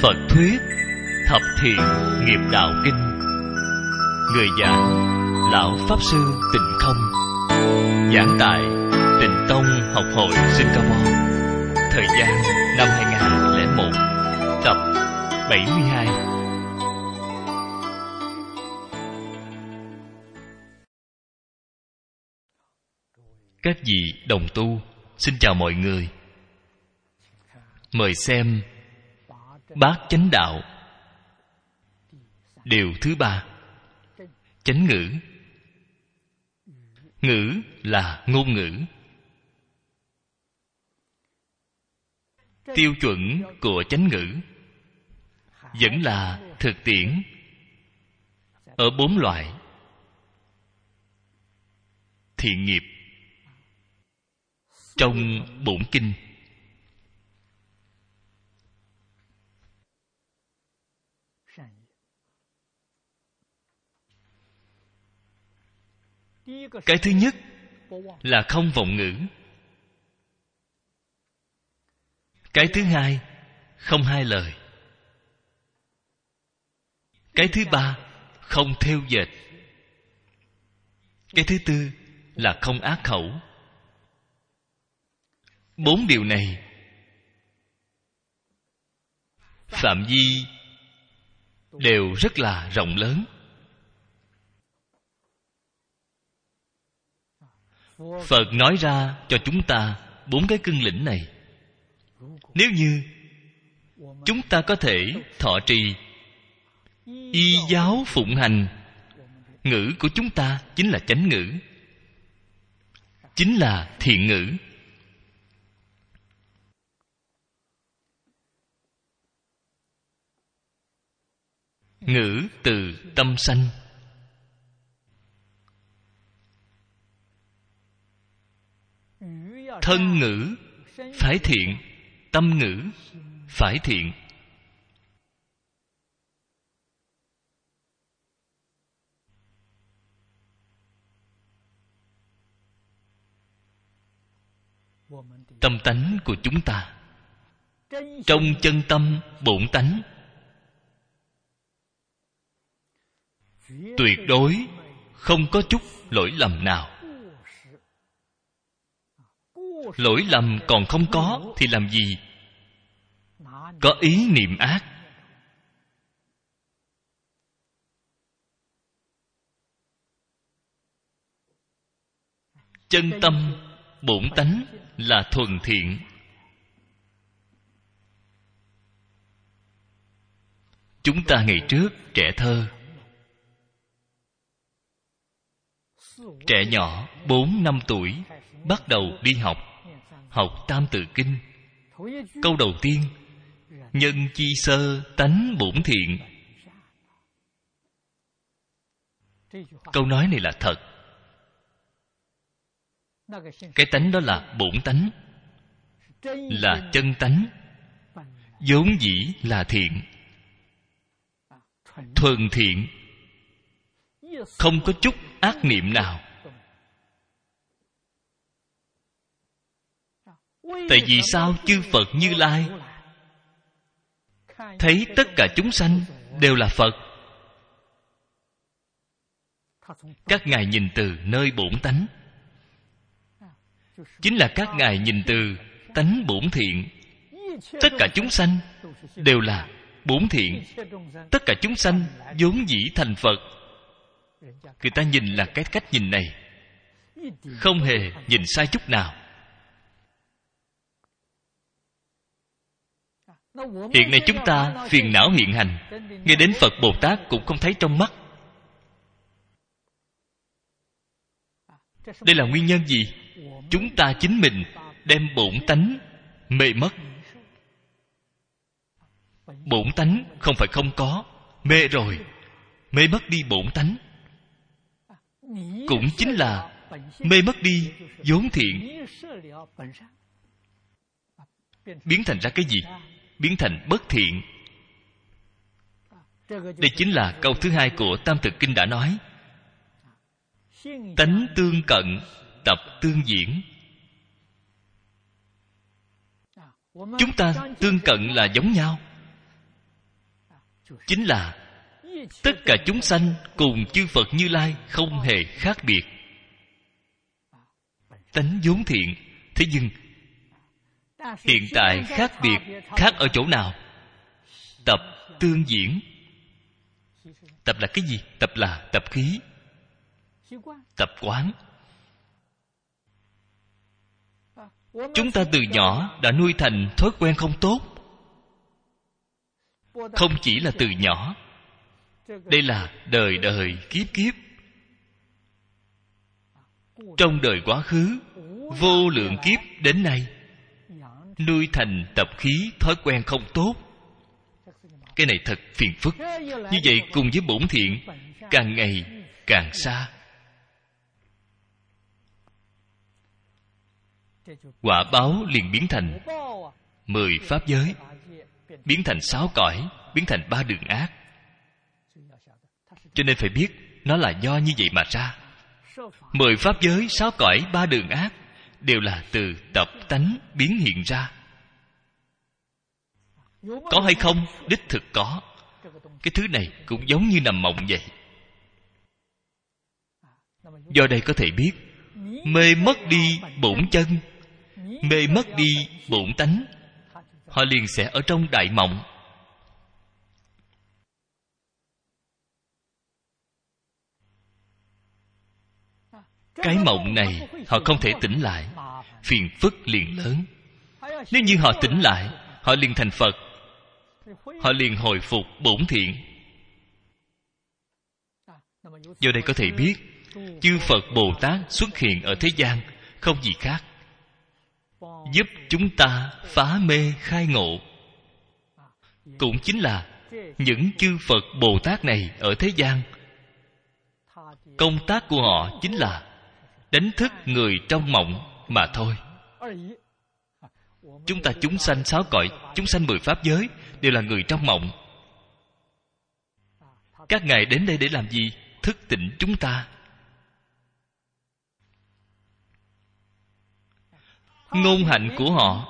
Phật thuyết Thập Thiện Nghiệp Đạo Kinh. Người giảng Lão Pháp Sư Tịnh Không. Giảng tại Tịnh Tông Học hội Singapore. Thời gian năm 2001. Tập 72. Các vị đồng tu, xin chào mọi người. Mời xem Bát Chánh Đạo, điều thứ 3. Chánh ngữ. Ngữ là ngôn ngữ. Tiêu chuẩn của chánh ngữ vẫn là thực tiễn ở 4 loại thiện nghiệp trong bổn kinh. Cái thứ nhất là không vọng ngữ. Cái thứ hai, không hai lời. Cái thứ ba, không thêu dệt. Cái thứ tư là không ác khẩu. 4 điều này phạm vi đều rất là rộng lớn. Phật nói ra cho chúng ta 4 cái cương lĩnh này. Nếu như chúng ta có thể thọ trì, y giáo phụng hành, ngữ của chúng ta chính là chánh ngữ, chính là thiện ngữ. Ngữ từ tâm sanh. Thân ngữ phải thiện, tâm ngữ phải thiện. Tâm tánh của chúng ta, trong chân tâm bổn tánh, tuyệt đối không có chút lỗi lầm nào. Lỗi lầm còn không có thì làm gì có ý niệm ác. Chân tâm bổn tánh là thuần thiện. Chúng ta ngày trước trẻ thơ, trẻ nhỏ 4-5 tuổi bắt đầu đi học Tam Tự Kinh. Câu đầu tiên: nhân chi sơ tánh bổn thiện. Câu nói này là thật. Cái tánh đó là bổn tánh, là chân tánh, vốn dĩ là thiện, thuần thiện, không có chút ác niệm nào. Tại vì sao chư Phật Như Lai thấy tất cả chúng sanh đều là Phật? Các ngài nhìn từ nơi bổn tánh, chính là các ngài nhìn từ tánh bổn thiện. Tất cả chúng sanh đều là bổn thiện, tất cả chúng sanh vốn dĩ thành Phật. Người ta nhìn là cái cách nhìn này, không hề nhìn sai chút nào. Hiện nay chúng ta phiền não hiện hành, nghe đến Phật Bồ Tát cũng không thấy trong mắt. Đây là nguyên nhân gì? Chúng ta chính mình đem bổn tánh mê mất. Bổn tánh không phải không có, mê rồi, mê mất đi bổn tánh, cũng chính là mê mất đi vốn thiện. Biến thành ra cái gì? Biến thành bất thiện. Đây chính là câu thứ 2 của Tam Tự Kinh đã nói: tánh tương cận, tập tương diễn. Chúng ta tương cận là giống nhau, chính là tất cả chúng sanh cùng chư Phật Như Lai không hề khác biệt, tánh vốn thiện. Thế nhưng hiện tại khác biệt khác ở chỗ nào? Tập tương diễn. Tập là cái gì? Tập là tập khí, tập quán. Chúng ta từ nhỏ đã nuôi thành thói quen không tốt. Không chỉ là từ nhỏ, đây là đời đời kiếp kiếp. Trong đời quá khứ, vô lượng kiếp đến nay, nuôi thành tập khí thói quen không tốt. Cái này thật phiền phức. Như vậy cùng với bổn thiện càng ngày càng xa. Quả báo liền biến thành 10 pháp giới, biến thành 6 cõi, biến thành 3 đường ác. Cho nên phải biết nó là do như vậy mà ra. 10 pháp giới, 6 cõi, 3 đường ác đều là từ tập tánh biến hiện ra. Có hay không? Đích thực có. Cái thứ này cũng giống như nằm mộng vậy. Do đây có thể biết, mê mất đi bổn chân, mê mất đi bổn tánh, họ liền sẽ ở trong đại mộng. Cái mộng này họ không thể tỉnh lại, phiền phức liền lớn. Nếu như họ tỉnh lại, họ liền thành Phật, họ liền hồi phục bổn thiện. Do đây có thể biết, chư Phật Bồ Tát xuất hiện ở thế gian không gì khác, giúp chúng ta phá mê khai ngộ. Cũng chính là những chư Phật Bồ Tát này ở thế gian, công tác của họ chính là đánh thức người trong mộng mà thôi. Chúng ta chúng sanh 6 cõi, chúng sanh 10 pháp giới đều là người trong mộng. Các ngài đến đây để làm gì? Thức tỉnh chúng ta. Ngôn hạnh của họ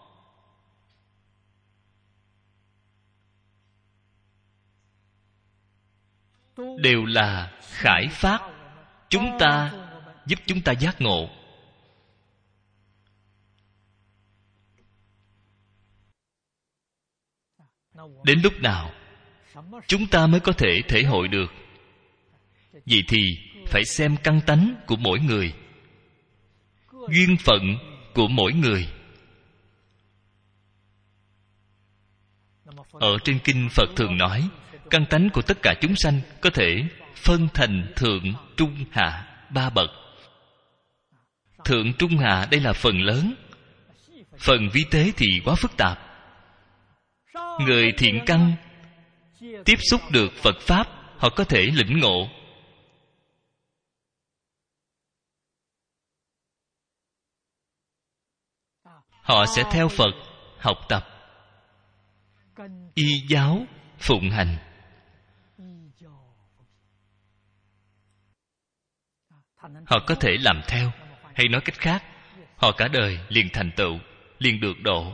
đều là khải phát chúng ta, giúp chúng ta giác ngộ. Đến lúc nào chúng ta mới có thể thể hội được? Vậy thì phải xem căn tánh của mỗi người, duyên phận của mỗi người. Ở trên kinh Phật thường nói, căn tánh của tất cả chúng sanh có thể phân thành thượng, trung, hạ 3 bậc. Thượng, trung, hạ đây là phần lớn. Phần vi tế thì quá phức tạp. Người thiện căn tiếp xúc được Phật Pháp, họ có thể lĩnh ngộ. Họ sẽ theo Phật học tập, y giáo phụng hành. Họ có thể làm theo, hay nói cách khác, họ cả đời liền thành tựu, liền được độ.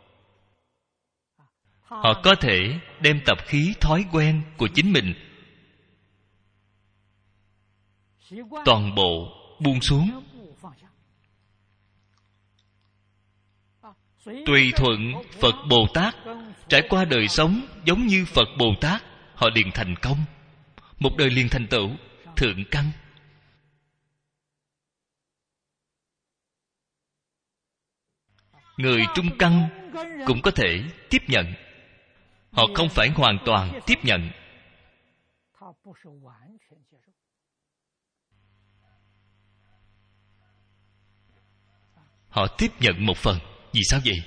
Họ có thể đem tập khí thói quen của chính mình toàn bộ buông xuống, tùy thuận Phật Bồ Tát, trải qua đời sống giống như Phật Bồ Tát, họ liền thành công, một đời liền thành tựu thượng căn. Người trung căn cũng có thể tiếp nhận. Họ không phải hoàn toàn tiếp nhận. Họ tiếp nhận một phần. Vì sao vậy?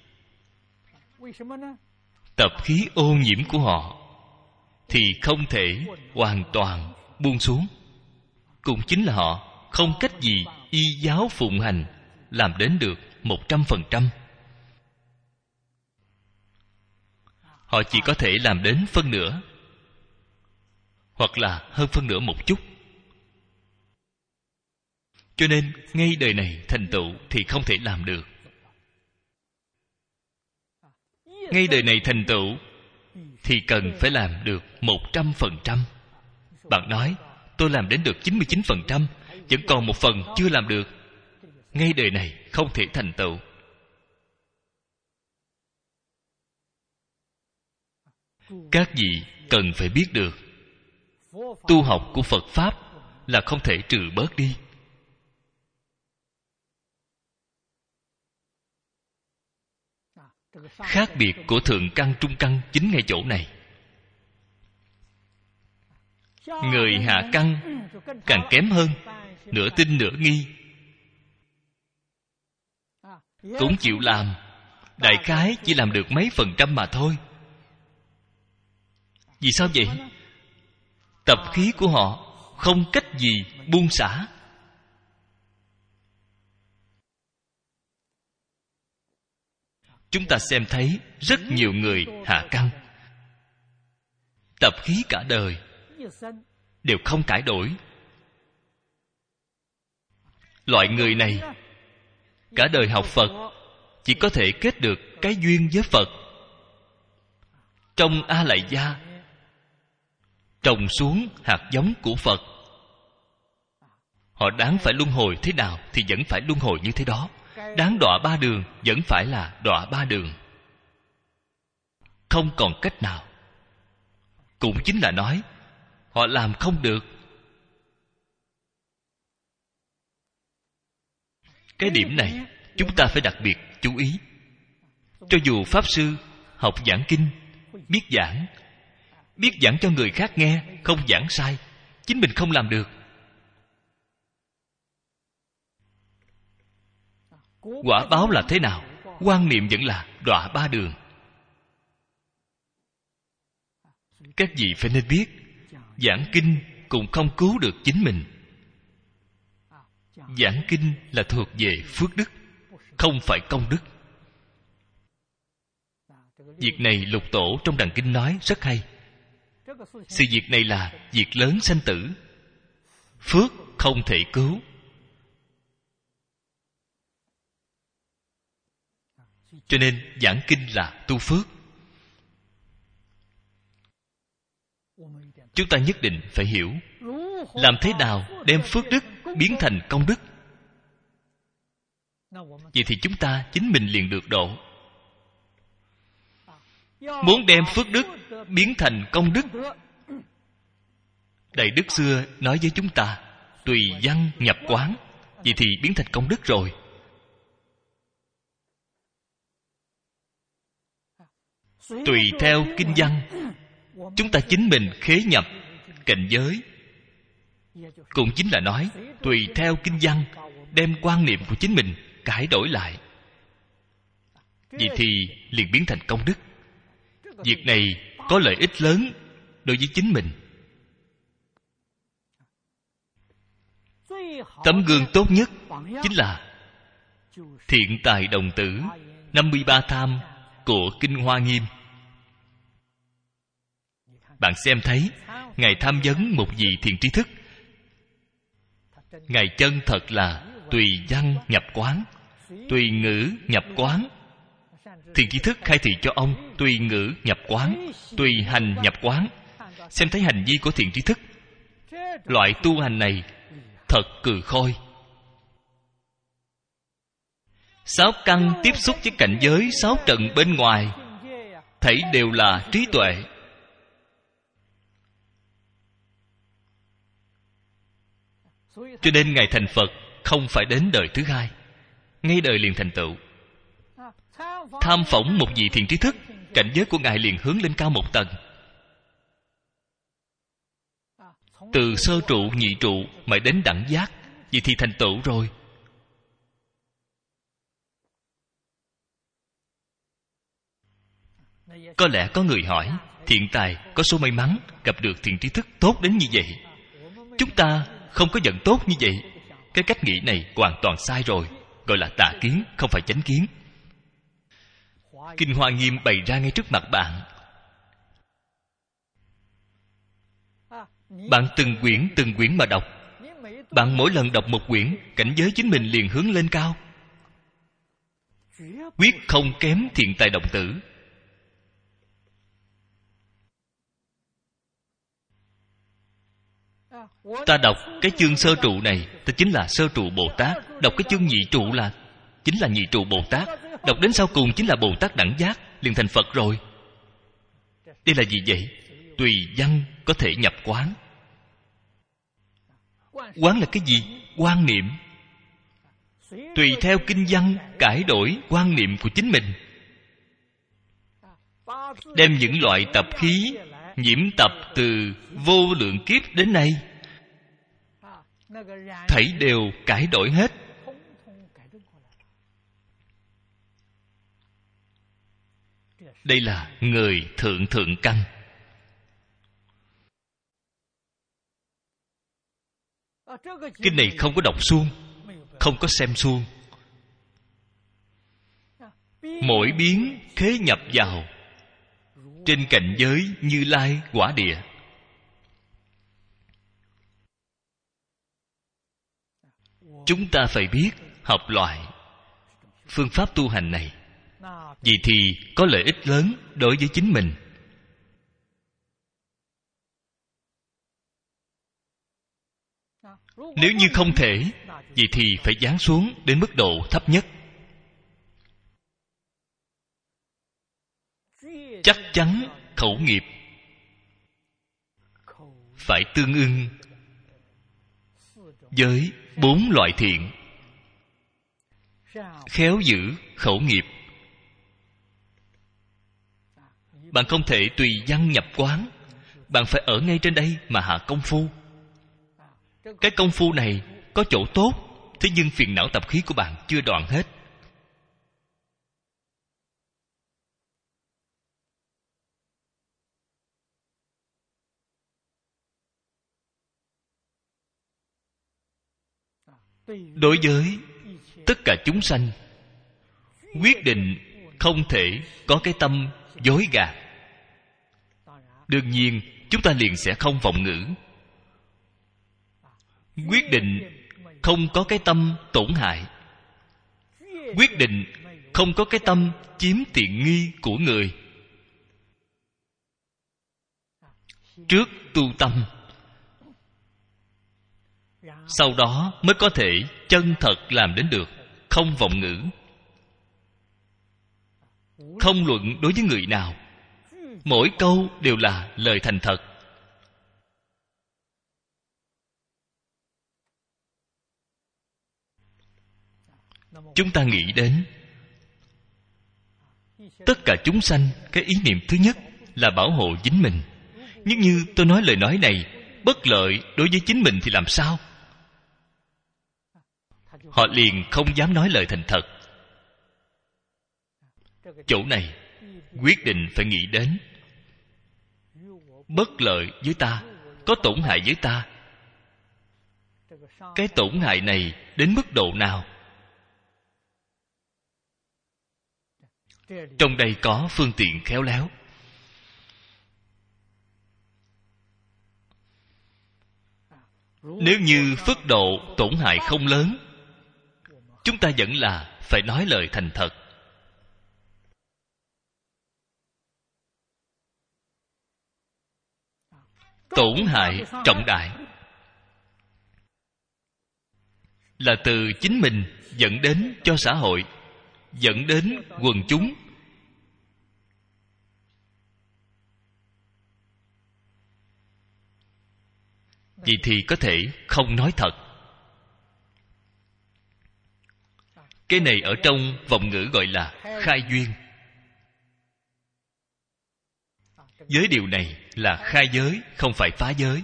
Tập khí ô nhiễm của họ thì không thể hoàn toàn buông xuống. Cũng chính là họ không cách gì y giáo phụng hành làm đến được 100%. Họ chỉ có thể làm đến phân nửa, hoặc là hơn phân nửa một chút. Cho nên ngay đời này thành tựu thì không thể làm được. Ngay đời này thành tựu thì cần phải làm được 100%. Bạn nói, tôi làm đến được 99%, vẫn còn một phần chưa làm được. Ngay đời này không thể thành tựu. Các vị cần phải biết được, tu học của Phật Pháp là không thể trừ bớt đi. Khác biệt của thượng căn trung căn chính ngay chỗ này. Người hạ căn càng kém hơn, nửa tin nửa nghi, cũng chịu làm, đại khái chỉ làm được mấy % mà thôi. Vì sao vậy? Tập khí của họ không cách gì buông xả. Chúng ta xem thấy rất nhiều người hạ căn, tập khí cả đời đều không cải đổi. Loại người này cả đời học Phật chỉ có thể kết được cái duyên với Phật. Trong A Lại Gia trồng xuống hạt giống của Phật. Họ đáng phải luân hồi thế nào thì vẫn phải luân hồi như thế đó. Đáng đọa ba đường vẫn phải là đọa ba đường. Không còn cách nào. Cũng chính là nói họ làm không được. Cái điểm này chúng ta phải đặc biệt chú ý. Cho dù Pháp Sư học giảng kinh, biết giảng cho người khác nghe, không giảng sai, chính mình không làm được, quả báo là thế nào? Quan niệm vẫn là đọa ba đường. Các vị phải nên biết, giảng kinh cũng không cứu được chính mình. Giảng kinh là thuộc về phước đức, không phải công đức. Việc này Lục Tổ trong Đàn Kinh nói rất hay. Sự việc này là việc lớn sanh tử, phước không thể cứu. Cho nên giảng kinh là tu phước. Chúng ta nhất định phải hiểu làm thế nào đem phước đức biến thành công đức. Vậy thì chúng ta chính mình liền được độ. Muốn đem phước đức biến thành công đức, Đại Đức xưa nói với chúng ta, tùy văn nhập quán. Vậy thì biến thành công đức rồi. Tùy theo kinh văn, chúng ta chính mình khế nhập cảnh giới. Cũng chính là nói, tùy theo kinh văn, đem quan niệm của chính mình cải đổi lại. Vậy thì liền biến thành công đức. Việc này có lợi ích lớn đối với chính mình. Tấm gương tốt nhất chính là Thiện Tài Đồng Tử 53 tham của Kinh Hoa Nghiêm. Bạn xem thấy Ngài tham vấn một vị thiện tri thức, Ngài chân thật là tùy văn nhập quán, tùy ngữ nhập quán. Thiện tri thức khai thị cho ông tùy ngữ nhập quán, tùy hành nhập quán. Xem thấy hành vi của thiện tri thức. Loại tu hành này thật cừ khôi. Sáu căn tiếp xúc với cảnh giới sáu trần bên ngoài, thảy đều là trí tuệ. Cho nên Ngài thành Phật không phải đến đời thứ hai, ngay đời liền thành tựu. Tham phỏng một vị thiện trí thức, cảnh giới của Ngài liền hướng lên cao một tầng. Từ sơ trụ, nhị trụ mà đến đẳng giác, vậy thì thành tựu rồi. Có lẽ có người hỏi, thiện tài có số may mắn gặp được thiện trí thức tốt đến như vậy. Chúng ta không có vận tốt như vậy. Cái cách nghĩ này hoàn toàn sai rồi, gọi là tà kiến, không phải chánh kiến. Kinh Hoa Nghiêm bày ra ngay trước mặt bạn. Bạn từng quyển mà đọc. Bạn mỗi lần đọc một quyển, cảnh giới chính mình liền hướng lên cao, quyết không kém Thiện Tài Đồng Tử. Ta đọc cái chương sơ trụ này, ta chính là sơ trụ Bồ Tát. Đọc cái chương nhị trụ là chính là nhị trụ Bồ Tát. Đọc đến sau cùng chính là Bồ Tát đẳng giác, liền thành Phật rồi. Đây là gì vậy? Tùy văn có thể nhập quán. Quán là cái gì? Quan niệm. Tùy theo kinh văn cải đổi quan niệm của chính mình, đem những loại tập khí nhiễm tập từ vô lượng kiếp đến nay, thảy đều cải đổi hết. Đây là người thượng thượng căn. Kinh này không có đọc suông, không có xem suông. Mỗi biến khế nhập vào trên cảnh giới Như Lai quả địa. Chúng ta phải biết học loại phương pháp tu hành này, vì thì có lợi ích lớn đối với chính mình. Nếu như không thể, vậy thì phải giáng xuống đến mức độ thấp nhất. Chắc chắn khẩu nghiệp phải tương ưng với 4 loại thiện. Khéo giữ khẩu nghiệp. Bạn không thể tùy văn nhập quán. Bạn phải ở ngay trên đây mà hạ công phu. Cái công phu này có chỗ tốt, thế nhưng phiền não tập khí của bạn chưa đoạn hết. Đối với tất cả chúng sanh, quyết định không thể có cái tâm dối gạt. Đương nhiên chúng ta liền sẽ không vọng ngữ. Quyết định không có cái tâm tổn hại. Quyết định không có cái tâm chiếm tiện nghi của người. Trước tu tâm, sau đó mới có thể chân thật làm đến được không vọng ngữ. Không luận đối với người nào, mỗi câu đều là lời thành thật. Chúng ta nghĩ đến tất cả chúng sanh, cái ý niệm thứ nhất là bảo hộ chính mình. Nhưng như tôi nói lời nói này bất lợi đối với chính mình thì làm sao? Họ liền không dám nói lời thành thật. Chỗ này quyết định phải nghĩ đến bất lợi với ta, có tổn hại với ta. Cái tổn hại này đến mức độ nào? Trong đây có phương tiện khéo léo. Nếu như phước độ tổn hại không lớn, chúng ta vẫn là phải nói lời thành thật. Tổn hại trọng đại là từ chính mình dẫn đến cho xã hội, dẫn đến quần chúng. Vậy thì có thể không nói thật. Cái này ở trong vọng ngữ gọi là khai duyên. Giới điều này là khai giới, không phải phá giới.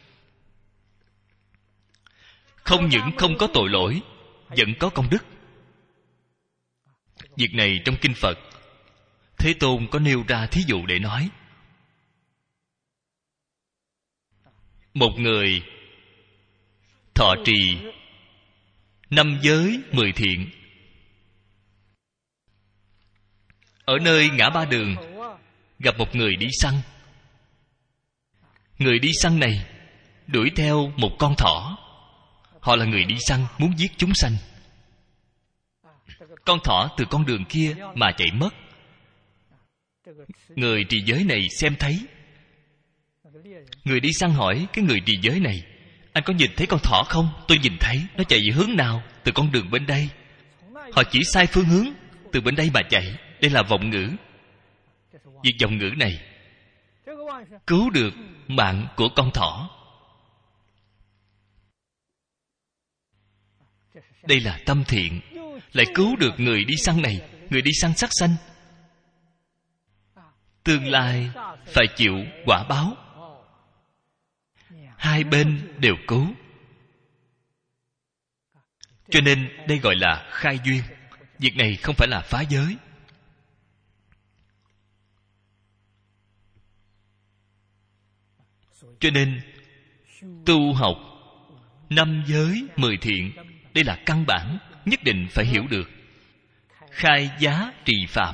Không những không có tội lỗi, vẫn có công đức. Việc này trong kinh Phật, Thế Tôn có nêu ra thí dụ để nói. Một người thọ trì 5 giới 10 thiện, ở nơi ngã ba đường gặp một người đi săn. Người đi săn này đuổi theo một con thỏ. Họ là người đi săn muốn giết chúng sanh. Con thỏ từ con đường kia mà chạy mất. Người trì giới này xem thấy. Người đi săn hỏi cái người trì giới này: Anh có nhìn thấy con thỏ không? Tôi nhìn thấy. Nó chạy về hướng nào? Từ con đường bên đây. Họ chỉ sai phương hướng, từ bên đây mà chạy. Đây là vọng ngữ. Việc vọng ngữ này cứu được mạng của con thỏ. Đây là tâm thiện. Lại cứu được người đi săn này, người đi săn sát sanh. Tương lai phải chịu quả báo. Hai bên đều cứu. Cho nên đây gọi là khai duyên. Việc này không phải là phá giới. Cho nên tu học 5 giới 10 thiện, đây là căn bản, nhất định phải hiểu được. Khai giá trì phạm,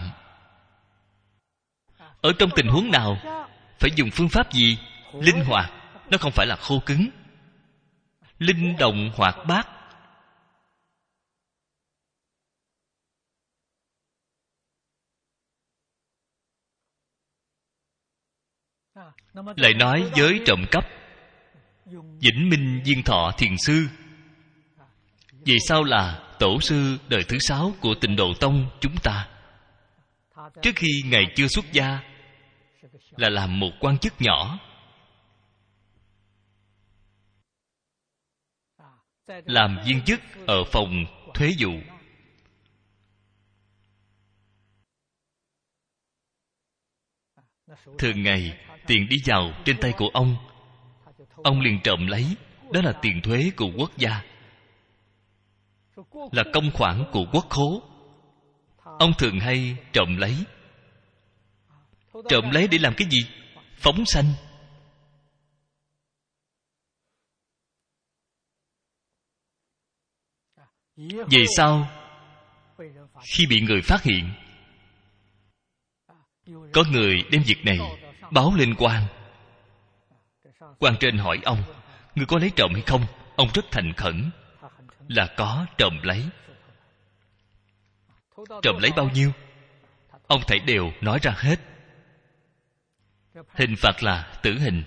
ở trong tình huống nào phải dùng phương pháp gì? Linh hoạt. Nó không phải là khô cứng. Linh động hoạt bát. Lại nói giới trộm cắp, Vĩnh Minh Viên Thọ Thiền Sư, vì sao là tổ sư đời thứ 6 của Tịnh Độ Tông chúng ta? Trước khi Ngài chưa xuất gia là làm một quan chức nhỏ, làm viên chức ở phòng thuế vụ. Thường ngày tiền đi vào trên tay của ông liền trộm lấy. Đó là tiền thuế của quốc gia, là công khoản của quốc khố. Ông thường hay trộm lấy. Trộm lấy để làm cái gì? Phóng sanh. Về sau, khi bị người phát hiện, có người đem việc này báo lên quan. Quan trên hỏi ông, người có lấy trộm hay không? Ông rất thành khẩn, là có trộm lấy. Trộm lấy bao nhiêu? Ông thảy đều nói ra hết. Hình phạt là tử hình.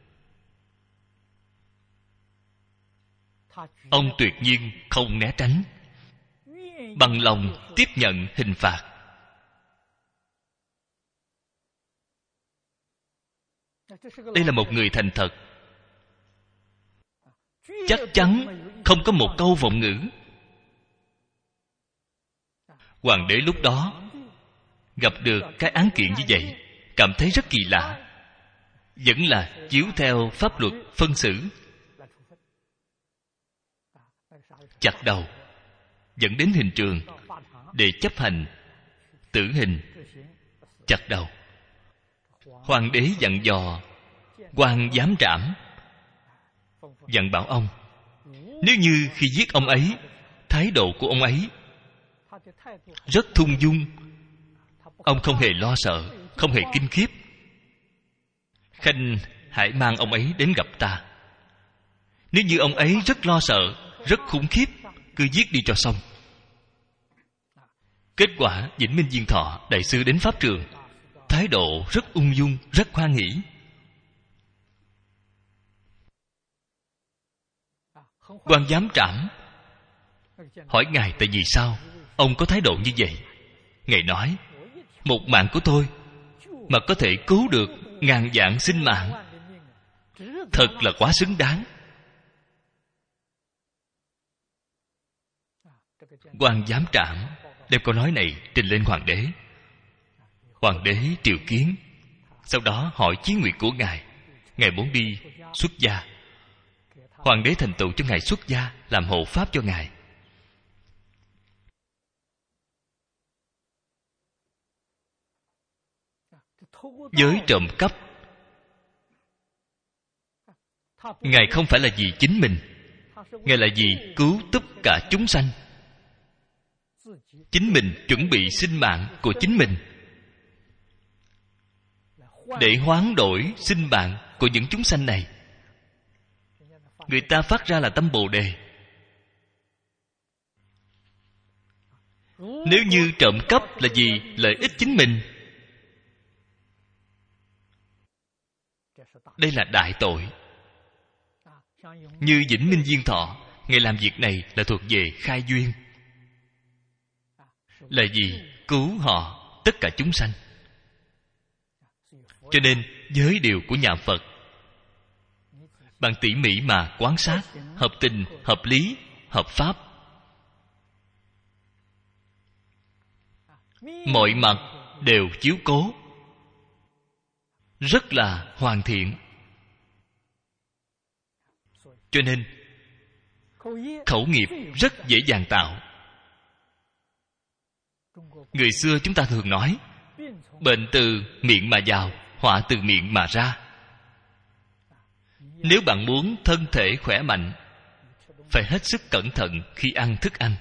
Ông tuyệt nhiên không né tránh, bằng lòng tiếp nhận hình phạt. Đây là một người thành thật, chắc chắn không có một câu vọng ngữ. Hoàng đế lúc đó gặp được cái án kiện như vậy, cảm thấy rất kỳ lạ, vẫn là chiếu theo pháp luật phân xử. Chặt đầu, dẫn đến hình trường để chấp hành tử hình. Chặt đầu. Hoàng đế dặn dò quan giám trảm, dặn bảo ông, nếu như khi giết ông ấy, thái độ của ông ấy rất thung dung, ông không hề lo sợ, không hề kinh khiếp, khanh hãy mang ông ấy đến gặp ta. Nếu như ông ấy rất lo sợ, rất khủng khiếp, cứ giết đi cho xong. Kết quả Vĩnh Minh Viên Thọ đại sư đến pháp trường, thái độ rất ung dung, rất hoan hỷ. Quan giám trảm hỏi Ngài tại vì sao ông có thái độ như vậy. Ngài nói, một mạng của tôi mà có thể cứu được ngàn vạn sinh mạng, thật là quá xứng đáng. Quan giám trảm đem câu nói này trình lên hoàng đế. Hoàng đế triều kiến, sau đó hỏi chí nguyện của Ngài. Ngài muốn đi xuất gia. Hoàng đế thành tựu cho Ngài xuất gia, làm hộ pháp cho Ngài. Giới trộm cắp, Ngài không phải là vì chính mình, Ngài là vì cứu tất cả chúng sanh. Chính mình chuẩn bị sinh mạng của chính mình để hoán đổi sinh mạng của những chúng sanh này. Người ta phát ra là tâm Bồ Đề. Nếu như trộm cắp là vì lợi ích chính mình, đây là đại tội. Như Vĩnh Minh Diên Thọ, Ngài làm việc này là thuộc về khai duyên. Là vì cứu họ tất cả chúng sanh. Cho nên giới điều của nhà Phật, bạn tỉ mỉ mà quan sát, hợp tình, hợp lý, hợp pháp, mọi mặt đều chiếu cố, rất là hoàn thiện. Cho nên khẩu nghiệp rất dễ dàng tạo. Người xưa chúng ta thường nói, bệnh từ miệng mà vào, họa từ miệng mà ra. Nếu bạn muốn thân thể khỏe mạnh, phải hết sức cẩn thận khi ăn thức ăn.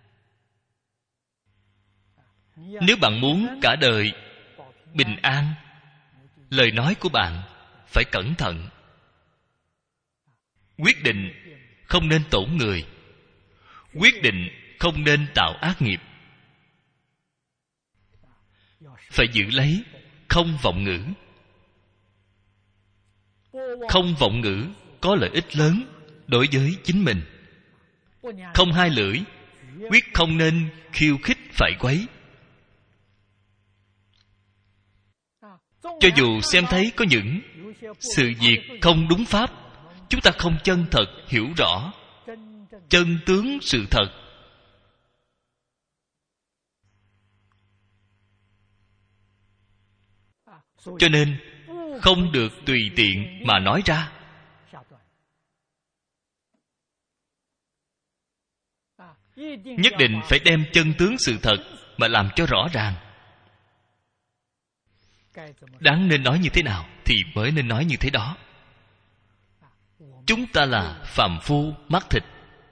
Nếu bạn muốn cả đời bình an, lời nói của bạn phải cẩn thận. Quyết định không nên tổn người, quyết định không nên tạo ác nghiệp. Phải giữ lấy không vọng ngữ. Không vọng ngữ có lợi ích lớn đối với chính mình. Không hai lưỡi, quyết không nên khiêu khích phải quấy. Cho dù xem thấy có những sự việc không đúng pháp, chúng ta không chân thật hiểu rõ chân tướng sự thật, cho nên không được tùy tiện mà nói ra. Nhất định phải đem chân tướng sự thật mà làm cho rõ ràng. Đáng nên nói như thế nào thì mới nên nói như thế đó. Chúng ta là phàm phu mắt thịt,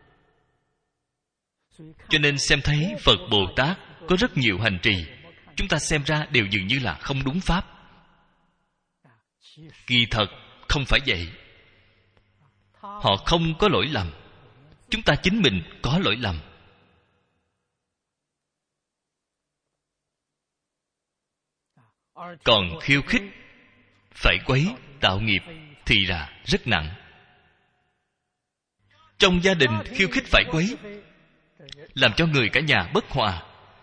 cho nên xem thấy Phật Bồ Tát có rất nhiều hành trì, chúng ta xem ra đều dường như là không đúng pháp. Kỳ thật không phải vậy. Họ không có lỗi lầm, chúng ta chính mình có lỗi lầm. Còn khiêu khích, phải quấy, tạo nghiệp thì là rất nặng. Trong gia đình khiêu khích phải quấy, làm cho người cả nhà bất hòa,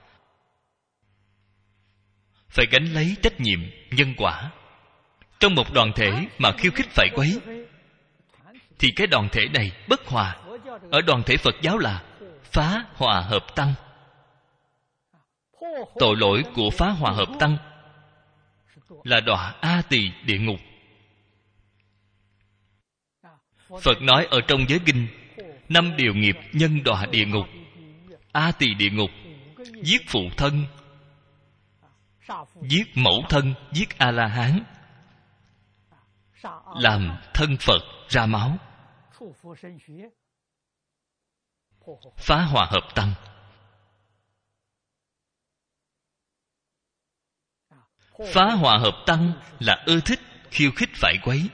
phải gánh lấy trách nhiệm nhân quả. Trong một đoàn thể mà khiêu khích phải quấy, thì cái đoàn thể này bất hòa. Ở đoàn thể Phật giáo là phá hòa hợp tăng. Tội lỗi của phá hòa hợp tăng là đọa A Tỳ địa ngục. Phật nói ở trong giới kinh, 5 điều nghiệp nhân đọa địa ngục. A Tỳ địa ngục: giết phụ thân, giết mẫu thân, giết A-la-hán, làm thân Phật ra máu. Phá hòa hợp tăng. Phá hòa hợp tăng là ưa thích khiêu khích phải quấy.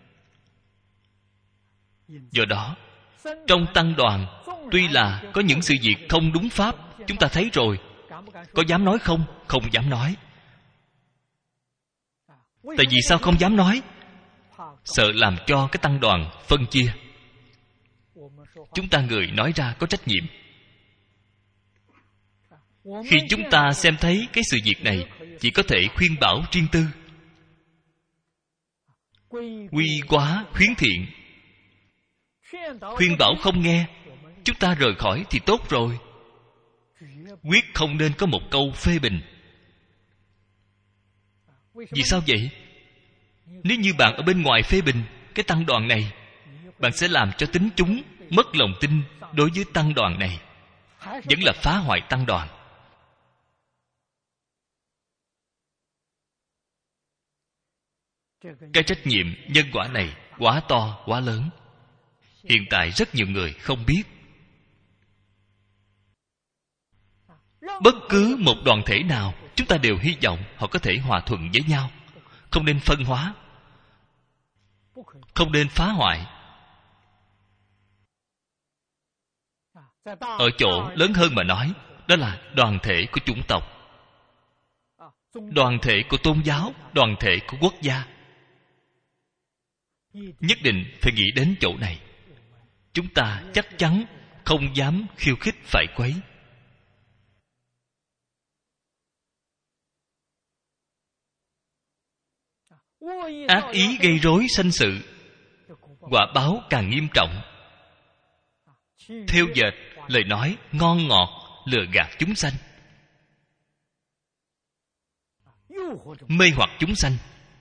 Do đó, trong tăng đoàn tuy là có những sự việc không đúng pháp, chúng ta thấy rồi, có dám nói không? Không dám nói. Tại vì sao không dám nói? Sợ làm cho cái tăng đoàn phân chia. Chúng ta người nói ra có trách nhiệm. Khi chúng ta xem thấy cái sự việc này, chỉ có thể khuyên bảo riêng tư, quy quá khuyến thiện. Khuyên bảo không nghe, chúng ta rời khỏi thì tốt rồi. Quyết không nên có một câu phê bình. Vì sao vậy? Nếu như bạn ở bên ngoài phê bình cái tăng đoàn này, bạn sẽ làm cho tín chúng mất lòng tin đối với tăng đoàn này, vẫn là phá hoại tăng đoàn. Cái trách nhiệm nhân quả này quá to, quá lớn. Hiện tại rất nhiều người không biết. Bất cứ một đoàn thể nào, chúng ta đều hy vọng họ có thể hòa thuận với nhau, không nên phân hóa, không nên phá hoại. Ở chỗ lớn hơn mà nói, đó là đoàn thể của chủng tộc, đoàn thể của tôn giáo, đoàn thể của quốc gia. Nhất định phải nghĩ đến chỗ này. chúng ta chắc chắn không dám khiêu khích phải quấy. Ác ý gây rối sanh sự, quả báo càng nghiêm trọng. Thêu dệt lời nói ngon ngọt lừa gạt chúng sanh, mê hoặc chúng sanh.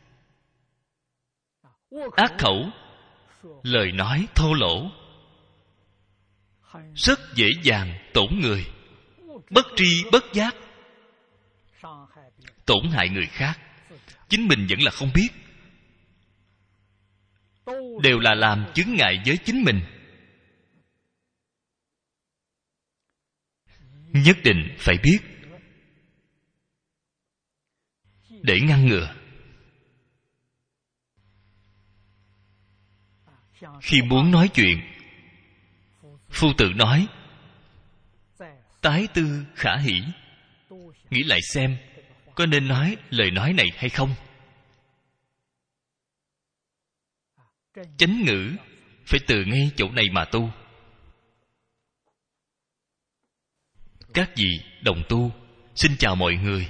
Ác khẩu, lời nói thô lỗ, rất dễ dàng tổn người, bất tri bất giác tổn hại người khác. Chính mình vẫn là không biết, đều là làm chướng ngại với chính mình. Nhất định phải biết để ngăn ngừa. Khi muốn nói chuyện, Phu tử nói tái tư khả hỷ, nghĩ lại xem có nên nói lời nói này hay không. Chánh ngữ phải từ ngay chỗ này mà tu. Các vị đồng tu, xin chào mọi người.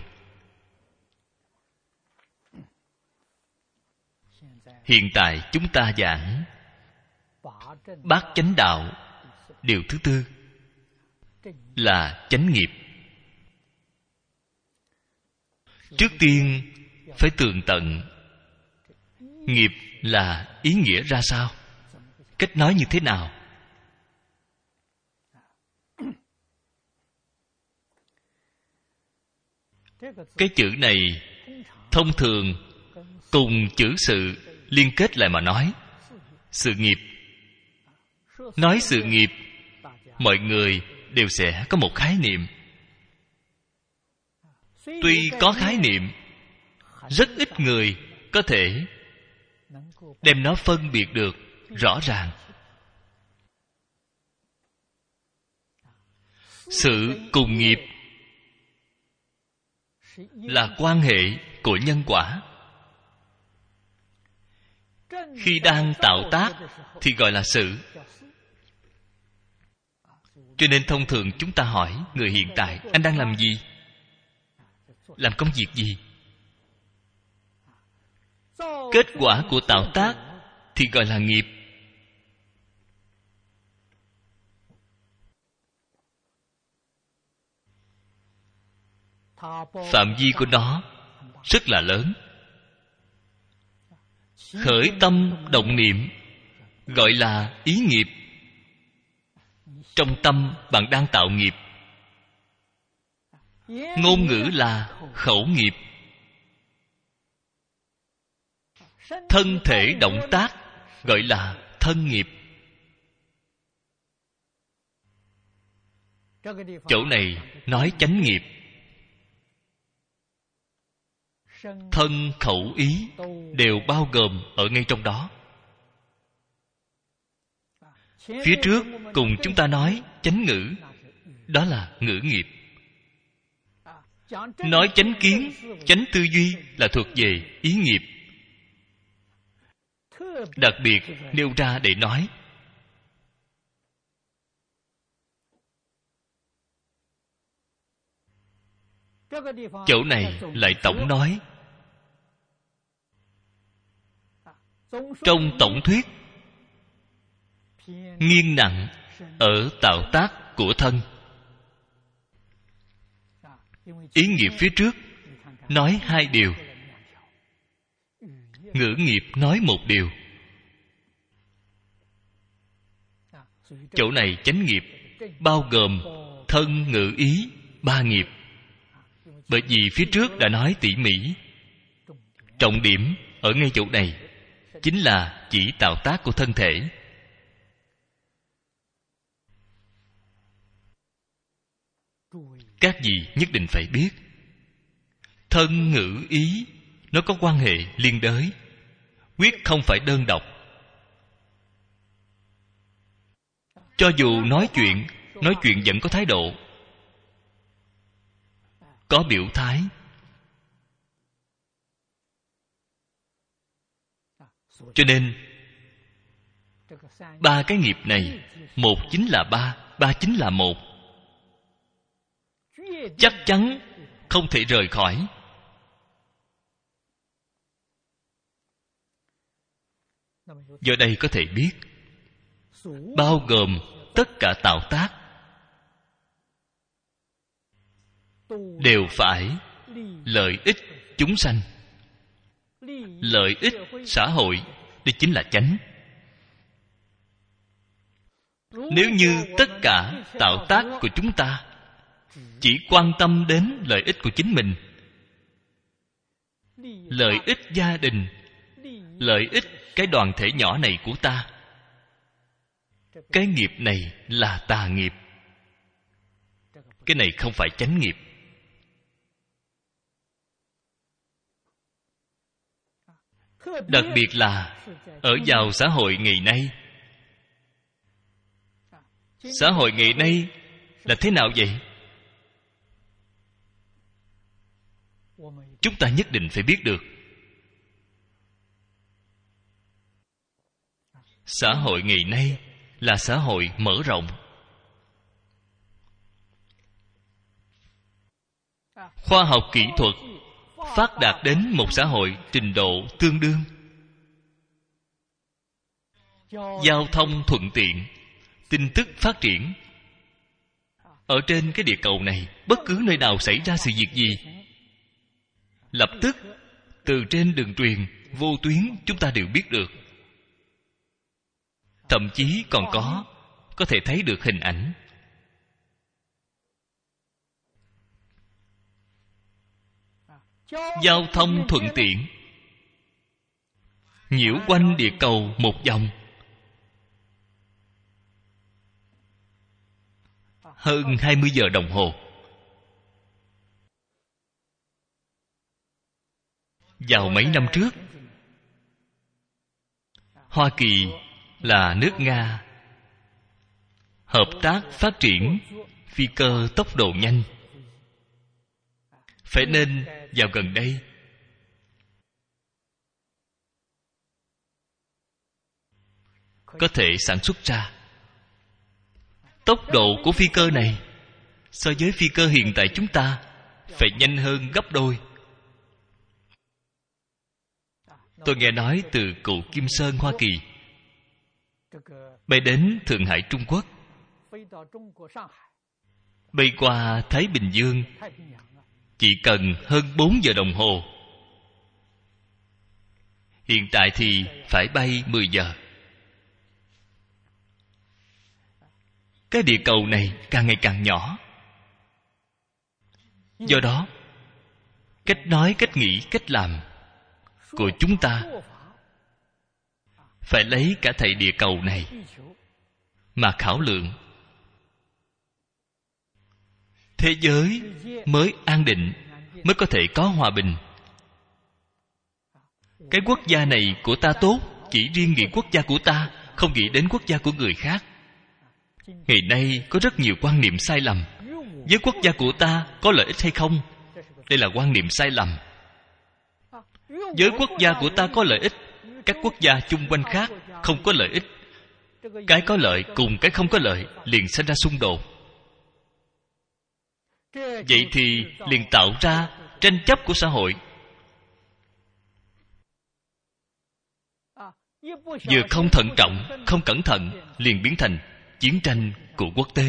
Hiện tại chúng ta giảng bát chánh đạo, điều thứ tư là chánh nghiệp. Trước tiên phải tường tận nghiệp là ý nghĩa ra sao, cách nói như thế nào. Cái chữ này thông thường cùng chữ sự liên kết lại mà nói. Sự nghiệp. Nói sự nghiệp, mọi người đều sẽ có một khái niệm. Tuy có khái niệm, rất ít người có thể đem nó phân biệt được rõ ràng. Sự cùng nghiệp là quan hệ của nhân quả. Khi đang tạo tác thì gọi là sự. Cho nên thông thường chúng ta hỏi người hiện tại: anh đang làm gì? Làm công việc gì? Kết quả của tạo tác thì gọi là nghiệp. Phạm vi của nó rất là lớn. Khởi tâm động niệm gọi là ý nghiệp. Trong tâm bạn đang tạo nghiệp. Ngôn ngữ là khẩu nghiệp. Thân thể động tác gọi là thân nghiệp. Chỗ này nói chánh nghiệp. Thân khẩu ý đều bao gồm ở ngay trong đó. Phía trước cùng chúng ta nói chánh ngữ, đó là ngữ nghiệp. Nói chánh kiến, chánh tư duy là thuộc về ý nghiệp. Đặc biệt nêu ra để nói. Chỗ này lại tổng nói. Trong tổng thuyết nghiêng nặng ở tạo tác của thân. Ý nghiệp phía trước nói hai điều, ngữ nghiệp nói một điều. Chỗ này chánh nghiệp bao gồm thân ngữ ý ba nghiệp. Bởi vì phía trước đã nói tỉ mỉ. Trọng điểm ở ngay chỗ này chính là chỉ tạo tác của thân thể. Các vị nhất định phải biết, thân ngữ ý nó có quan hệ liên đới, quyết không phải đơn độc. Cho dù nói chuyện vẫn có thái độ, có biểu thái. Cho nên Ba cái nghiệp này, một chính là ba, ba chính là một, chắc chắn không thể rời khỏi. Do đây có thể biết, bao gồm tất cả tạo tác đều phải lợi ích chúng sanh, lợi ích xã hội. Đây chính là chánh. Nếu như tất cả tạo tác của chúng ta chỉ quan tâm đến lợi ích của chính mình, lợi ích gia đình, lợi ích cái đoàn thể nhỏ này của ta, cái nghiệp này là tà nghiệp. Cái này không phải chánh nghiệp. Đặc biệt là ở vào xã hội ngày nay. Xã hội ngày nay là thế nào vậy? Chúng ta nhất định phải biết được. Xã hội ngày nay là xã hội mở rộng. Khoa học kỹ thuật phát đạt đến một xã hội trình độ tương đương. Giao thông thuận tiện, tin tức phát triển. Ở trên cái địa cầu này, bất cứ nơi nào xảy ra sự việc gì, lập tức từ trên đường truyền vô tuyến chúng ta đều biết được. Thậm chí còn có thể thấy được hình ảnh. Giao thông thuận tiện, nhiễu quanh địa cầu một vòng hơn 20 giờ đồng hồ. Vào mấy năm trước, Hoa Kỳ là nước Nga hợp tác phát triển phi cơ tốc độ nhanh. Phải nên vào gần đây, có thể sản xuất ra. Tốc độ của phi cơ này so với phi cơ hiện tại chúng ta phải nhanh hơn gấp đôi. Tôi nghe nói từ cụ Kim Sơn, Hoa Kỳ bay đến Thượng Hải, Trung Quốc, bay qua Thái Bình Dương chỉ cần hơn 4 giờ đồng hồ. Hiện tại thì phải bay 10 giờ. Cái địa cầu này càng ngày càng nhỏ. Do đó, cách nói, cách nghĩ, cách làm của chúng ta phải lấy cả thảy địa cầu này mà khảo lượng. Thế giới mới an định, mới có thể có hòa bình. Cái quốc gia này của ta tốt, chỉ riêng nghĩ quốc gia của ta, không nghĩ đến quốc gia của người khác. Ngày nay có rất nhiều quan niệm sai lầm. Với quốc gia của ta có lợi ích hay không? Đây là quan niệm sai lầm. Với quốc gia của ta có lợi ích, các quốc gia chung quanh khác không có lợi ích. Cái có lợi cùng cái không có lợi liền sinh ra xung đột. Vậy thì liền tạo ra tranh chấp của xã hội. Vừa không thận trọng, không cẩn thận, liền biến thành chiến tranh của quốc tế.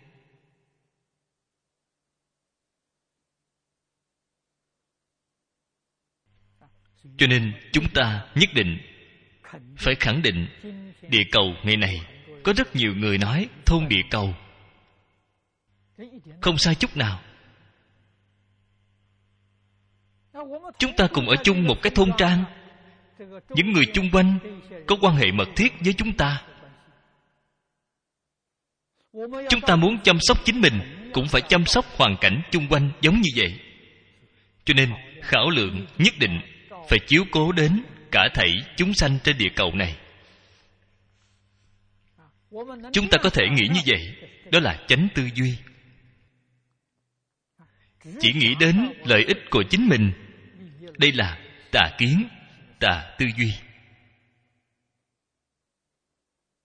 Cho nên chúng ta nhất định phải khẳng định địa cầu ngày này. Có rất nhiều người nói thôn địa cầu, không sai chút nào. Chúng ta cùng ở chung một cái thôn trang. Những người chung quanh có quan hệ mật thiết với chúng ta. Chúng ta muốn chăm sóc chính mình, cũng phải chăm sóc hoàn cảnh chung quanh giống như vậy. Cho nên khảo lượng nhất định phải chiếu cố đến cả thảy chúng sanh trên địa cầu này. Chúng ta có thể nghĩ như vậy. Đó là chánh tư duy. Chỉ nghĩ đến lợi ích của chính mình, đây là tà kiến, tà tư duy.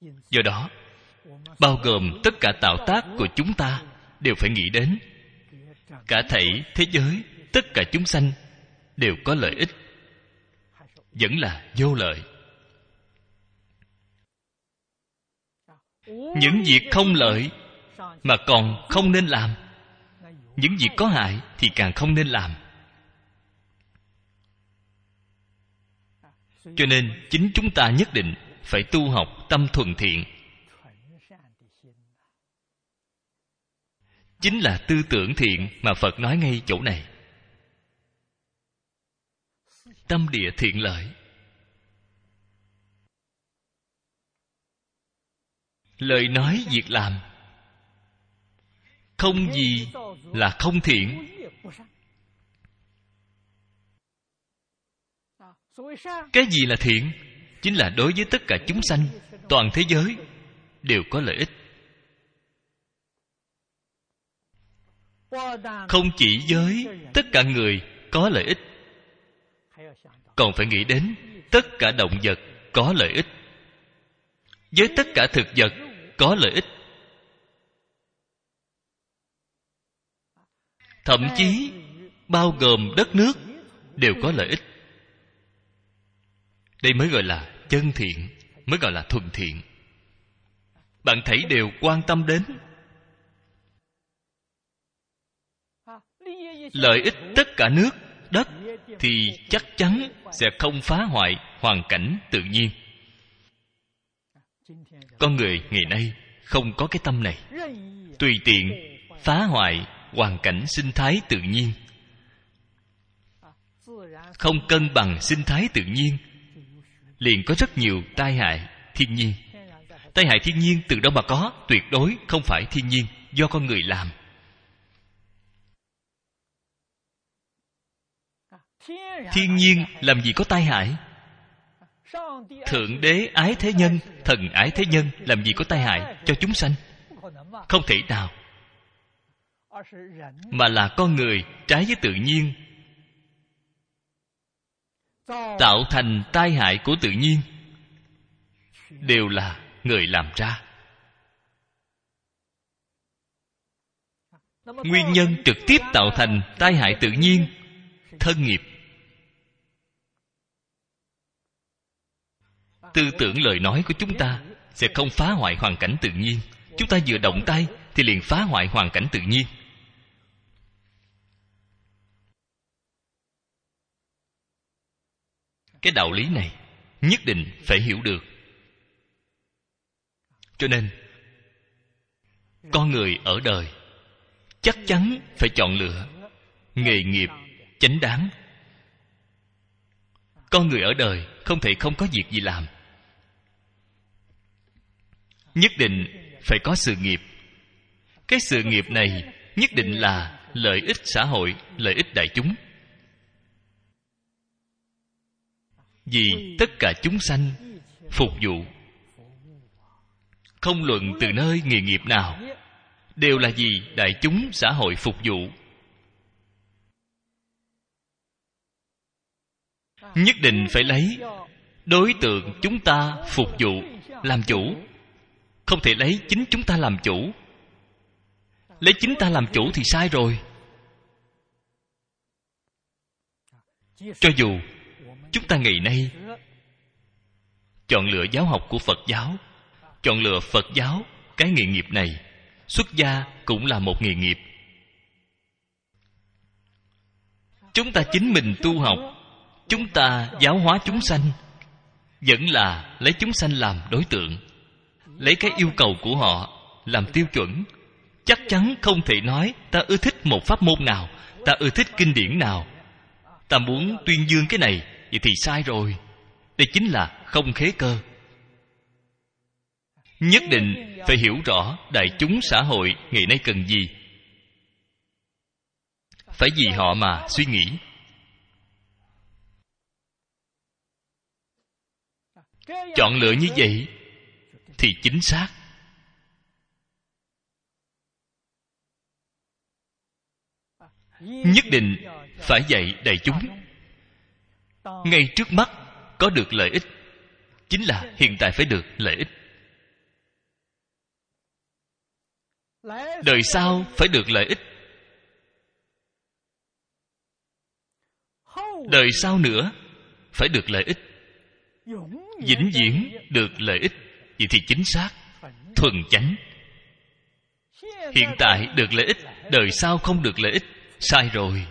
Do đó, bao gồm tất cả tạo tác của chúng ta đều phải nghĩ đến cả thảy thế giới, tất cả chúng sanh đều có lợi ích, vẫn là vô lợi. Những việc không lợi mà còn không nên làm, những việc có hại thì càng không nên làm. Cho nên chính chúng ta nhất định phải tu học tâm thuần thiện, chính là tư tưởng thiện mà Phật nói ngay chỗ này. Tâm địa thiện lợi, lời nói việc làm không gì là không thiện. Cái gì là thiện? Chính là đối với tất cả chúng sanh, toàn thế giới đều có lợi ích. Không chỉ với tất cả người có lợi ích, còn phải nghĩ đến tất cả động vật có lợi ích, với tất cả thực vật có lợi ích, thậm chí bao gồm đất nước đều có lợi ích. Đây mới gọi là chân thiện, mới gọi là thuần thiện. Bạn thấy đều quan tâm đến lợi ích tất cả nước, đất, thì chắc chắn sẽ không phá hoại hoàn cảnh tự nhiên. Con người ngày nay không có cái tâm này, tùy tiện phá hoại hoàn cảnh sinh thái tự nhiên, không cân bằng sinh thái tự nhiên, liền có rất nhiều tai hại thiên nhiên. Tai hại thiên nhiên từ đâu mà có? Tuyệt đối không phải thiên nhiên, do con người làm. Thiên nhiên làm gì có tai hại? Thượng đế ái thế nhân, thần ái thế nhân, làm gì có tai hại cho chúng sanh? Không thể nào. Mà là con người trái với tự nhiên, tạo thành tai hại của tự nhiên, đều là người làm ra. Nguyên nhân trực tiếp tạo thành tai hại tự nhiên, thân nghiệp. Tư tưởng lời nói của chúng ta sẽ không phá hoại hoàn cảnh tự nhiên. Chúng ta vừa động tay thì liền phá hoại hoàn cảnh tự nhiên. Cái đạo lý này nhất định phải hiểu được. Cho nên con người ở đời chắc chắn phải chọn lựa nghề nghiệp chánh đáng. Con người ở đời không thể không có việc gì làm, nhất định phải có sự nghiệp. Cái sự nghiệp này nhất định là lợi ích xã hội, lợi ích đại chúng. Vì tất cả chúng sanh phục vụ, không luận từ nơi nghề nghiệp nào, đều là vì đại chúng xã hội phục vụ. Nhất định phải lấy đối tượng chúng ta phục vụ làm chủ, không thể lấy chính chúng ta làm chủ. Lấy chính ta làm chủ thì sai rồi. Cho dù chúng ta ngày nay chọn lựa giáo học của Phật giáo, chọn lựa Phật giáo cái nghề nghiệp này, xuất gia cũng là một nghề nghiệp. Chúng ta chính mình tu học, chúng ta giáo hóa chúng sanh, vẫn là lấy chúng sanh làm đối tượng, lấy cái yêu cầu của họ làm tiêu chuẩn. Chắc chắn không thể nói ta ưa thích một pháp môn nào, ta ưa thích kinh điển nào, ta muốn tuyên dương cái này, vậy thì sai rồi. Đây chính là không khế cơ. Nhất định phải hiểu rõ đại chúng xã hội ngày nay cần gì, phải vì họ mà suy nghĩ. Chọn lựa như vậy thì chính xác. Nhất định phải dạy đại chúng ngay trước mắt có được lợi ích, chính là hiện tại phải được lợi ích. đời sau phải được lợi ích, đời sau nữa phải được lợi ích, vĩnh viễn được lợi ích. Vậy thì chính xác, thuần chánh. Hiện tại được lợi ích, đời sau không được lợi ích, sai rồi.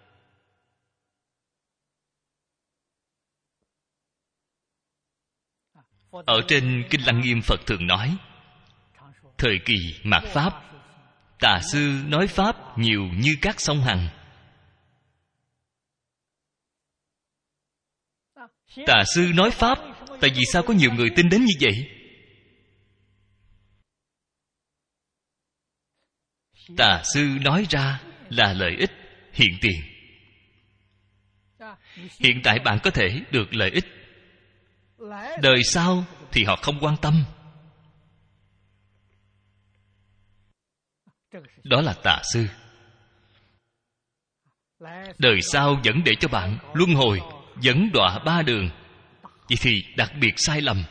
Ở trên Kinh Lăng Nghiêm, Phật thường nói, thời kỳ mạt Pháp, tà sư nói Pháp nhiều như các sông Hằng. Tà sư nói Pháp, tại vì sao có nhiều người tin đến như vậy? Tà sư nói ra là lợi ích hiện tiền. Hiện tại bạn có thể được lợi ích, đời sau thì họ không quan tâm. Đó là tà sư. Đời sau vẫn để cho bạn luân hồi, dẫn đọa ba đường. Vậy thì đặc biệt sai lầm.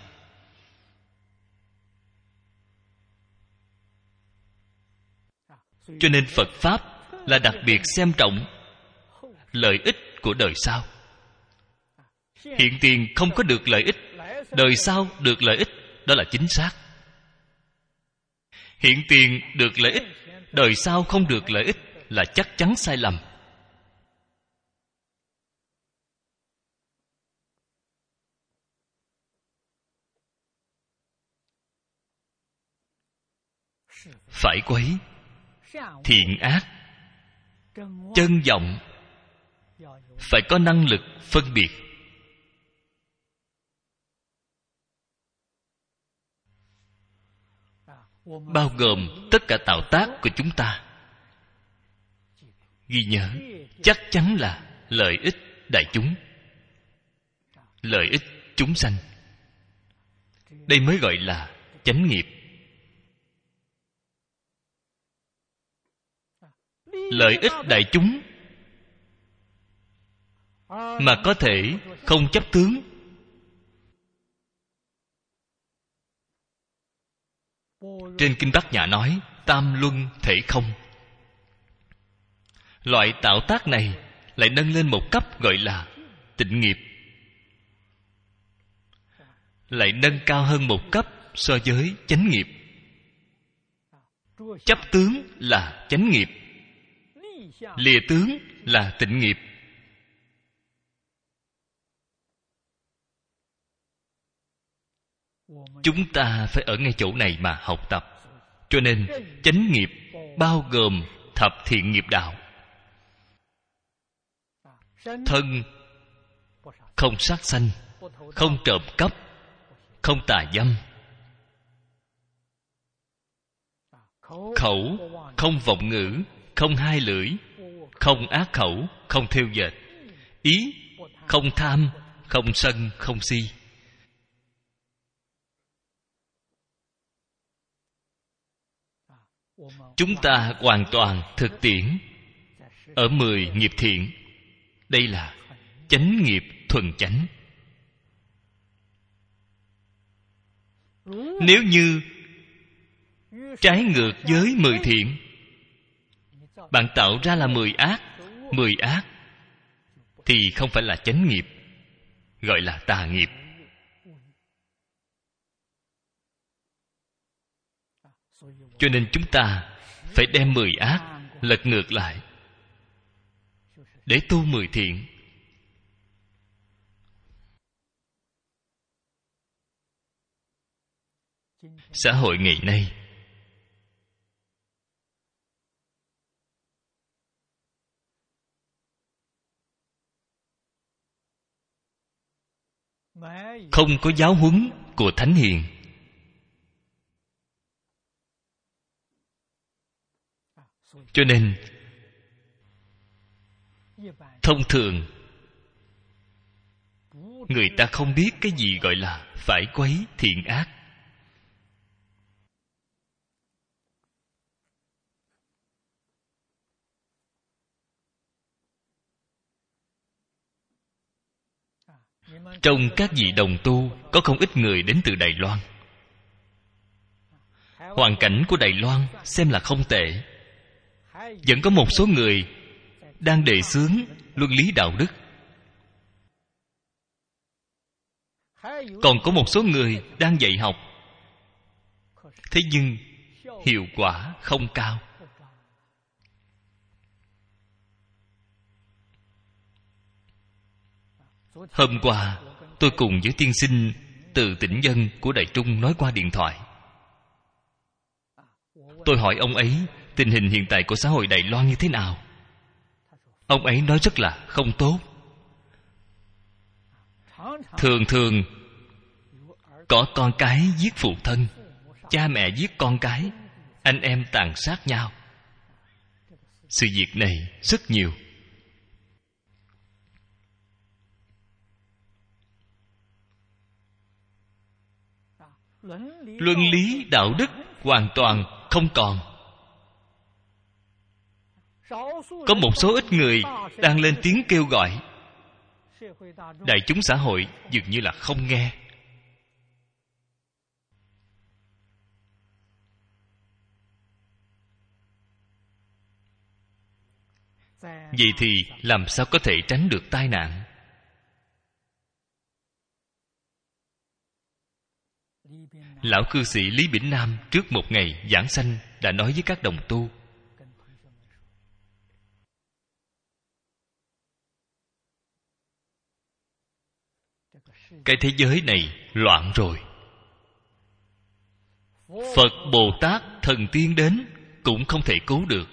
Cho nên Phật Pháp là đặc biệt xem trọng lợi ích của đời sau. Hiện tiền không có được lợi ích, đời sau được lợi ích, đó là chính xác. Hiện tiền được lợi ích, đời sau không được lợi ích là chắc chắn sai lầm. Phải quấy, thiện ác, chân vọng, phải có năng lực phân biệt. Bao gồm tất cả tạo tác của chúng ta. Ghi nhớ, chắc chắn là lợi ích đại chúng, lợi ích chúng sanh. Đây mới gọi là chánh nghiệp. Lợi ích đại chúng mà có thể không chấp tướng. Trên Kinh Bát Nhã nói tam luân thể không. Loại tạo tác này lại nâng lên một cấp gọi là tịnh nghiệp, lại nâng cao hơn một cấp so với chánh nghiệp. Chấp tướng là chánh nghiệp, lìa tướng là tịnh nghiệp. Chúng ta phải ở ngay chỗ này mà học tập. Cho nên chánh nghiệp bao gồm thập thiện nghiệp đạo. Thân không sát sanh, không trộm cắp, không tà dâm. Khẩu không vọng ngữ, không hai lưỡi, không ác khẩu, không thêu dệt. Ý không tham, không sân, không si. Chúng ta hoàn toàn thực tiễn ở 10 nghiệp thiện. Đây là chánh nghiệp thuần chánh. Nếu như trái ngược với 10 thiện, bạn tạo ra là 10 ác, 10 ác thì không phải là chánh nghiệp, gọi là tà nghiệp. Cho nên chúng ta phải đem 10 ác lật ngược lại để tu 10 thiện. Xã hội ngày nay không có giáo huấn của Thánh Hiền. Cho nên thông thường người ta không biết cái gì gọi là phải quấy thiện ác. Trong các vị đồng tu có không ít người đến từ Đài Loan. Hoàn cảnh của Đài Loan xem là không tệ. Vẫn có một số người đang đề xướng luân lý đạo đức. Còn có một số người đang dạy học. Thế nhưng hiệu quả không cao. Hôm qua tôi cùng với tiên sinh từ tỉnh dân của Đài Trung nói qua điện thoại. Tôi hỏi ông ấy tình hình hiện tại của xã hội Đài Loan như thế nào. Ông ấy nói rất là không tốt. Thường thường có con cái giết phụ thân, cha mẹ giết con cái, anh em tàn sát nhau. Sự việc này rất nhiều. Luân lý đạo đức hoàn toàn không còn. Có một số ít người đang lên tiếng kêu gọi. Đại chúng xã hội dường như là không nghe. Vậy thì làm sao có thể tránh được tai nạn? Lão cư sĩ Lý Bỉnh Nam trước một ngày giảng sanh đã nói với các đồng tu: cái thế giới này loạn rồi. Phật, Bồ Tát, thần tiên đến cũng không thể cứu được.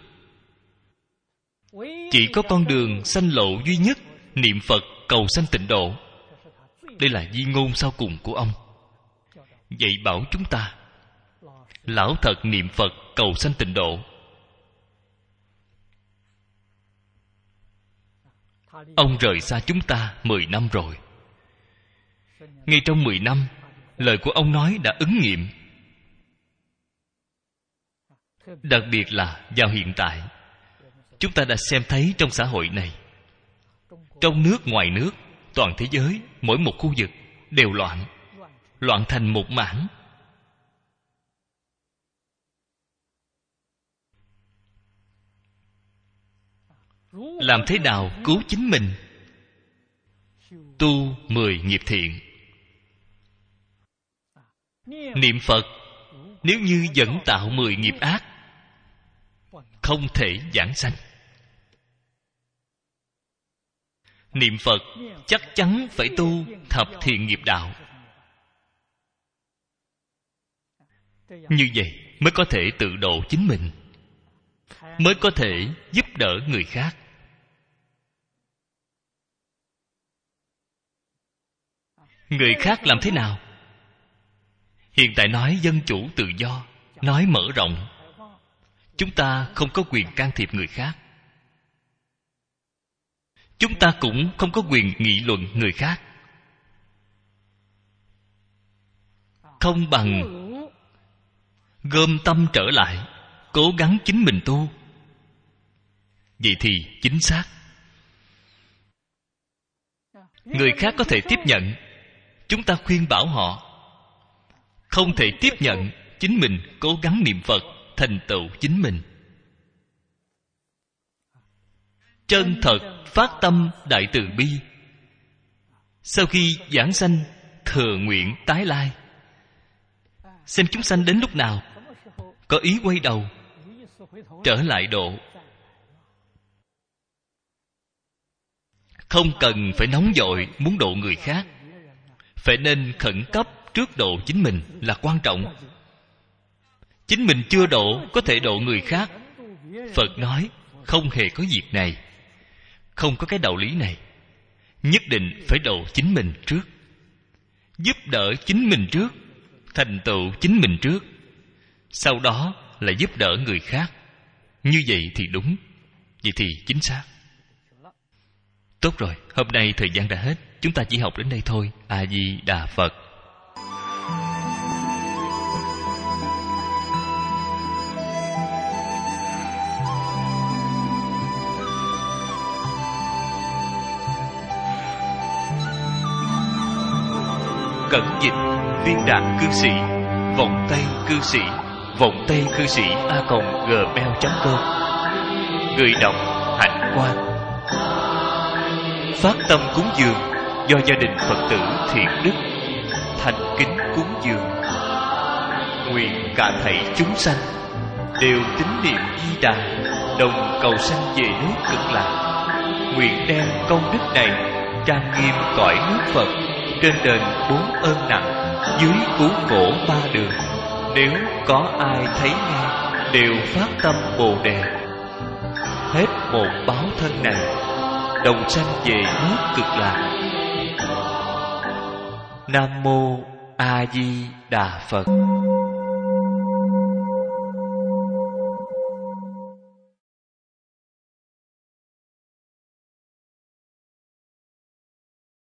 Chỉ có con đường sanh lộ duy nhất, niệm Phật cầu sanh tịnh độ. Đây là di ngôn sau cùng của ông, dạy bảo chúng ta lão thật niệm Phật cầu sanh tịnh độ. Ông rời xa chúng ta 10 năm rồi. Ngay trong 10 năm, lời của ông nói đã ứng nghiệm. Đặc biệt là vào hiện tại, chúng ta đã xem thấy trong xã hội này, trong nước ngoài nước, toàn thế giới, mỗi một khu vực đều loạn, loạn thành một mảng. Làm thế nào cứu chính mình? Tu 10 nghiệp thiện. Niệm Phật nếu như vẫn tạo 10 nghiệp ác, không thể giảng sanh. Niệm Phật chắc chắn phải tu thập thiện nghiệp đạo. Như vậy mới có thể tự độ chính mình, mới có thể giúp đỡ người khác. Người khác làm thế nào? Hiện tại nói dân chủ tự do, nói mở rộng. Chúng ta không có quyền can thiệp người khác. Chúng ta cũng không có quyền nghị luận người khác. Không bằng gom tâm trở lại, cố gắng chính mình tu. Vậy thì chính xác. Người khác có thể tiếp nhận, chúng ta khuyên bảo họ. Không thể tiếp nhận, chính mình cố gắng niệm Phật, thành tựu chính mình. Chân thật phát tâm đại từ bi. Sau khi giảng sanh, thừa nguyện tái lai. Xem chúng sanh đến lúc nào có ý quay đầu, trở lại độ. Không cần phải nóng vội muốn độ người khác. Phải nên khẩn cấp trước độ chính mình là quan trọng. Chính mình chưa độ có thể độ người khác. Phật nói không hề có việc này, không có cái đạo lý này. Nhất định phải độ chính mình trước, giúp đỡ chính mình trước, thành tựu chính mình trước, sau đó là giúp đỡ người khác. Như vậy thì đúng, vậy thì chính xác. Tốt rồi, hôm nay thời gian đã hết, chúng ta chỉ học đến đây thôi. A Di Đà Phật. Cẩn dịch Viên Đạt cư sĩ, Vọng Tây cư sĩ, vọng tây cư sĩ@gmail.com. Người đọc Hạnh Quang. Phát tâm cúng dường do gia đình Phật tử Thiện Đức thành kính cúng dường. Nguyện cả thảy chúng sanh đều tín niệm Di Đà, đồng cầu sanh về nước Cực Lạc. Nguyện đem công đức này trang nghiêm cõi nước Phật, trên đền 4 ơn nặng, dưới cứu khổ 3 đường. Nếu có ai thấy nghe, đều phát tâm Bồ Đề, hết một báo thân này, đồng sanh về nước Cực Lạc. Nam mô A Di Đà Phật.